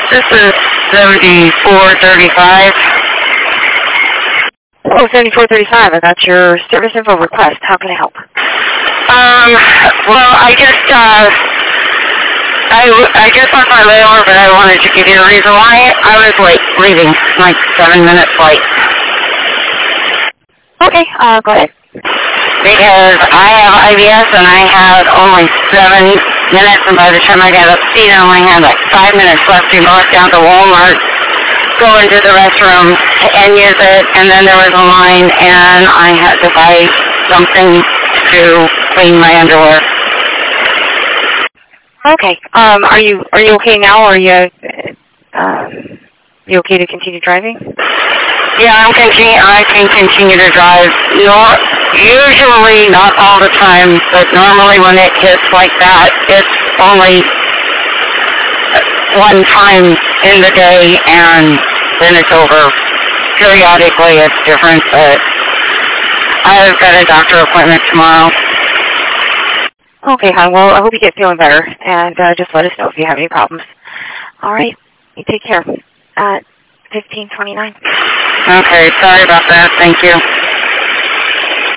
This is 7435. Oh, 7435. I got your service info request. How can I help? Well, I just left my layover, but I wanted to give you a reason why I was late leaving, like 7 minutes late. Okay, go ahead. Because I have IBS and I had only 7 minutes, and by the time I got up to speed, I only had like 5 minutes left to walk down to Walmart, go into the restroom and use it, and then there was a line, and I had to buy something to clean my underwear. Okay. Are you okay now, or are you okay to continue driving? Yeah, I can continue to drive. Usually, not all the time, but normally when it hits like that, it's only one time in the day, and then it's over. Periodically, it's different, but I've got a doctor appointment tomorrow. Okay, hon. Well, I hope you get feeling better, and just let us know if you have any problems. All right. You take care. 1529. Okay, sorry about that. Thank you.